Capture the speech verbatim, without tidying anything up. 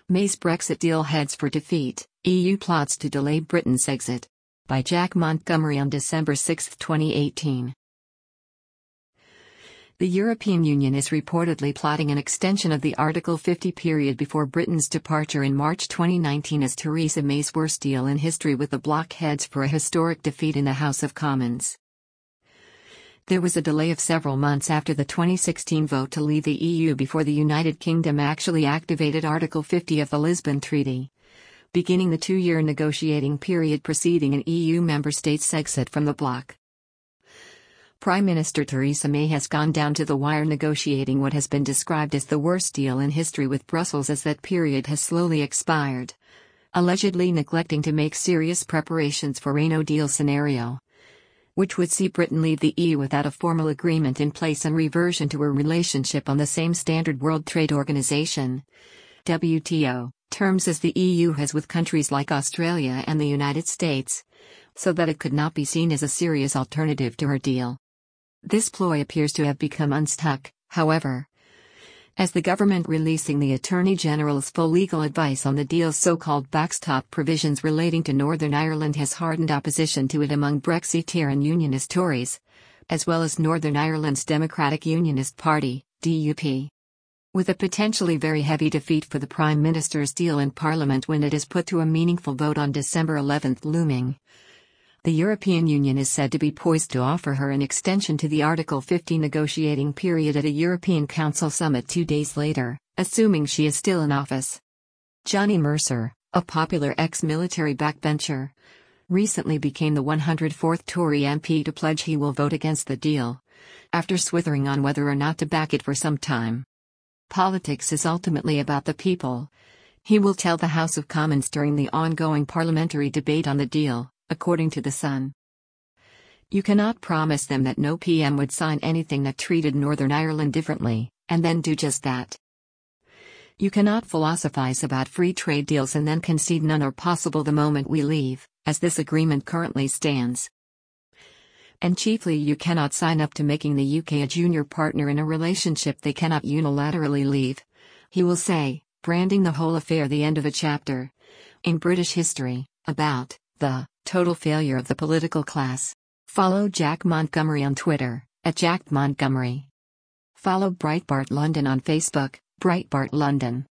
May's Brexit deal heads for defeat, E U plots to delay Britain's exit. By Jack Montgomery on December sixth, twenty eighteen. The European Union is reportedly plotting an extension of the Article fifty period before Britain's departure in March twenty nineteen as Theresa May's worst deal in history, with the bloc heads for a historic defeat in the House of Commons. There was a delay of several months after the twenty sixteen vote to leave the E U before the United Kingdom actually activated Article fifty of the Lisbon Treaty, beginning the two-year negotiating period preceding an E U member state's exit from the bloc. Prime Minister Theresa May has gone down to the wire negotiating what has been described as the worst deal in history with Brussels as that period has slowly expired, allegedly neglecting to make serious preparations for a no-deal scenario, which would see Britain leave the E U without a formal agreement in place and reversion to a relationship on the same standard World Trade Organization (W T O) terms as the E U has with countries like Australia and the United States, so that it could not be seen as a serious alternative to her deal. This ploy appears to have become unstuck, however, as the government releasing the Attorney General's full legal advice on the deal's so-called backstop provisions relating to Northern Ireland has hardened opposition to it among Brexiteer and Unionist Tories, as well as Northern Ireland's Democratic Unionist Party, D U P. With a potentially very heavy defeat for the Prime Minister's deal in Parliament when it is put to a meaningful vote on December eleventh looming, the European Union is said to be poised to offer her an extension to the Article fifty negotiating period at a European Council summit two days later, assuming she is still in office. Johnny Mercer, a popular ex-military backbencher, recently became the one hundred fourth Tory M P to pledge he will vote against the deal, after swithering on whether or not to back it for some time. Politics is ultimately about the people, he will tell the House of Commons during the ongoing parliamentary debate on the deal, according to The Sun. You cannot promise them that no P M would sign anything that treated Northern Ireland differently, and then do just that. You cannot philosophize about free trade deals and then concede none are possible the moment we leave, as this agreement currently stands. And chiefly, you cannot sign up to making the U K a junior partner in a relationship they cannot unilaterally leave, he will say, branding the whole affair the end of a chapter in British history about the total failure of the political class. Follow Jack Montgomery on Twitter, at Jack Montgomery. Follow Breitbart London on Facebook, Breitbart London.